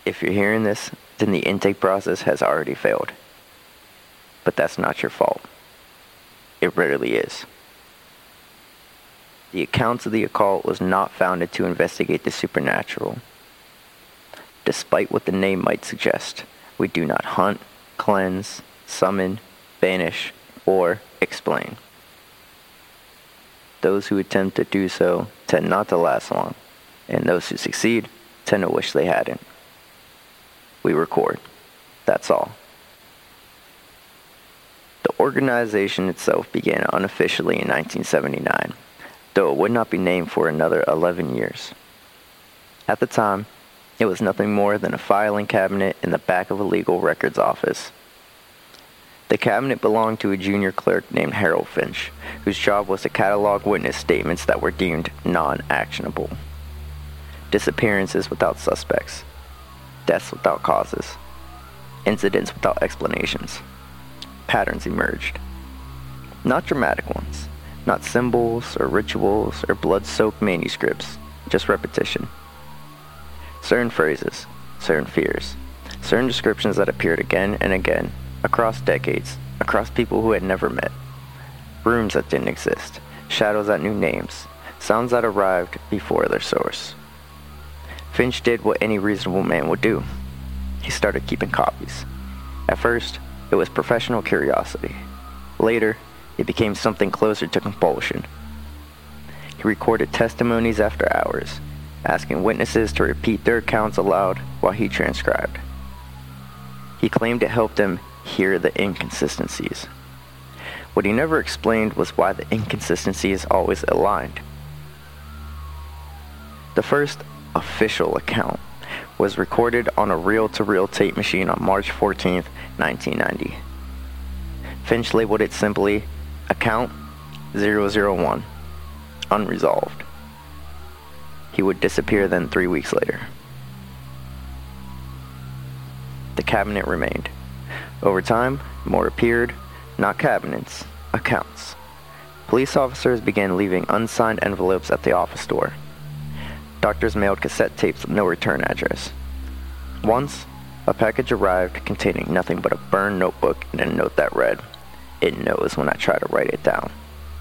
If you're hearing this, then the intake process has already failed. But that's not your fault. It rarely is. The Accounts of the Occult was not founded to investigate the supernatural. Despite what the name might suggest, we do not hunt, cleanse, summon, banish, or explain. Those who attempt to do so tend not to last long, and those who succeed tend to wish they hadn't. We record. That's all. The organization itself began unofficially in 1979, though it would not be named for another 11 years. At the time, it was nothing more than a filing cabinet in the back of a legal records office. The cabinet belonged to a junior clerk named Harold Finch, whose job was to catalog witness statements that were deemed non-actionable. Disappearances without suspects, deaths without causes, incidents without explanations. Patterns emerged. Not dramatic ones, not symbols or rituals or blood-soaked manuscripts, just repetition. Certain phrases, certain fears, certain descriptions that appeared again and again, across decades, across people who had never met. Rooms that didn't exist, shadows that knew names, sounds that arrived before their source. Finch did what any reasonable man would do. He started keeping copies. At first, it was professional curiosity. Later, it became something closer to compulsion. He recorded testimonies after hours, asking witnesses to repeat their accounts aloud while he transcribed. He claimed it helped him hear the inconsistencies. What he never explained was why the inconsistencies always aligned. The first official account was recorded on a reel-to-reel tape machine on March 14th, 1990. Finch labeled it simply Account 001, unresolved. He would disappear then 3 weeks later. The cabinet remained. Over time, more appeared, not cabinets, accounts. Police officers began leaving unsigned envelopes at the office door. Doctors mailed cassette tapes with no return address. Once, a package arrived containing nothing but a burned notebook and a note that read, "It knows when I try to write it down."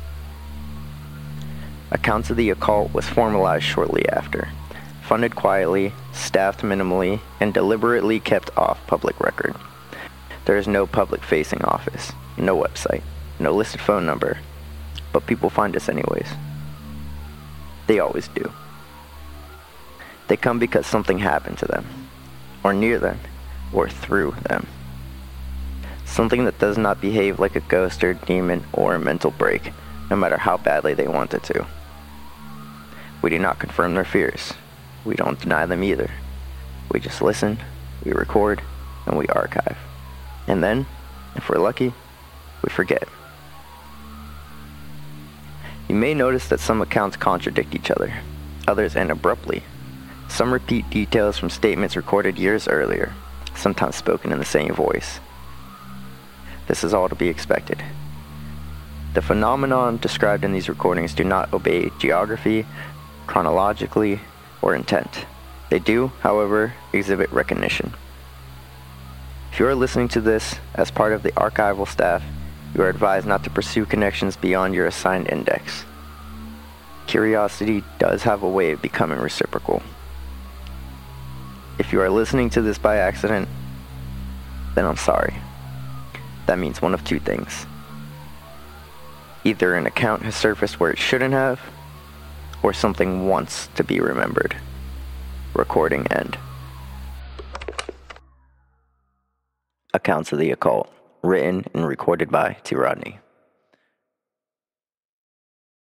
Accounts of the Occult was formalized shortly after, funded quietly, staffed minimally, and deliberately kept off public record. There is no public-facing office, no website, no listed phone number, but people find us anyways. They always do. They come because something happened to them, or near them, or through them. Something that does not behave like a ghost or demon or a mental break, no matter how badly they want it to. We do not confirm their fears. We don't deny them either. We just listen, we record, and we archive. And then, if we're lucky, we forget. You may notice that some accounts contradict each other, others end abruptly. Some repeat details from statements recorded years earlier, sometimes spoken in the same voice. This is all to be expected. The phenomenon described in these recordings do not obey geography, chronologically, or intent. They do, however, exhibit recognition. If you are listening to this as part of the archival staff, you are advised not to pursue connections beyond your assigned index. Curiosity does have a way of becoming reciprocal. If you are listening to this by accident, then I'm sorry. That means one of two things. Either an account has surfaced where it shouldn't have, or something wants to be remembered. Recording end. Accounts of the Occult, written and recorded by T. Rodney.